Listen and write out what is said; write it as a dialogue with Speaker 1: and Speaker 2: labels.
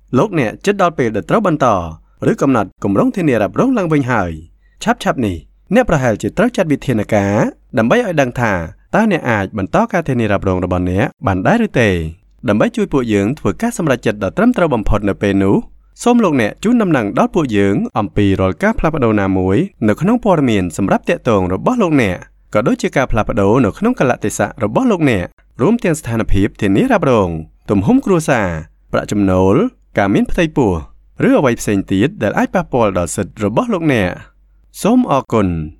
Speaker 1: លោកអ្នកចិត្តដល់ពេលដែលត្រូវបន្តឬកំណត់គម្រោងធានារ៉ាប់រងឡើងវិញហើយឆាប់នេះអ្នកប្រហែលជាត្រូវចាត់វិធានការដើម្បីឲ្យដឹងថាតើអ្នកអាចបន្តការធានារ៉ាប់រងរបស់អ្នកបានដែរឬទេដើម្បីជួយពួកយើងធ្វើការសម្រេចចិត្តដ៏ត្រឹមត្រូវបំផុតនៅពេលនោះសូមលោកអ្នកជូនដំណឹងដល់ពួកយើងអំពីរាល់ការផ្លាស់ប្ដូរណាមួយនៅក្នុងព័ត៌មានសម្រាប់តាក់ទងរបស់លោកអ្នកក៏ដូចជាការផ្លាស់ប្ដូរនៅក្នុងកលៈទេសៈរបស់លោកអ្នករួមទាំងស្ថានភាពធានារ៉ាប់រងទំហំគ្រួសារប្រាក់ចំណូលការមានផ្ទៃពោះឬអ្វីផ្សេងទៀតដែលអាចប៉ះពាល់ដល់សិទ្ធិរបស់លោកអ្នកសូមអរគុណ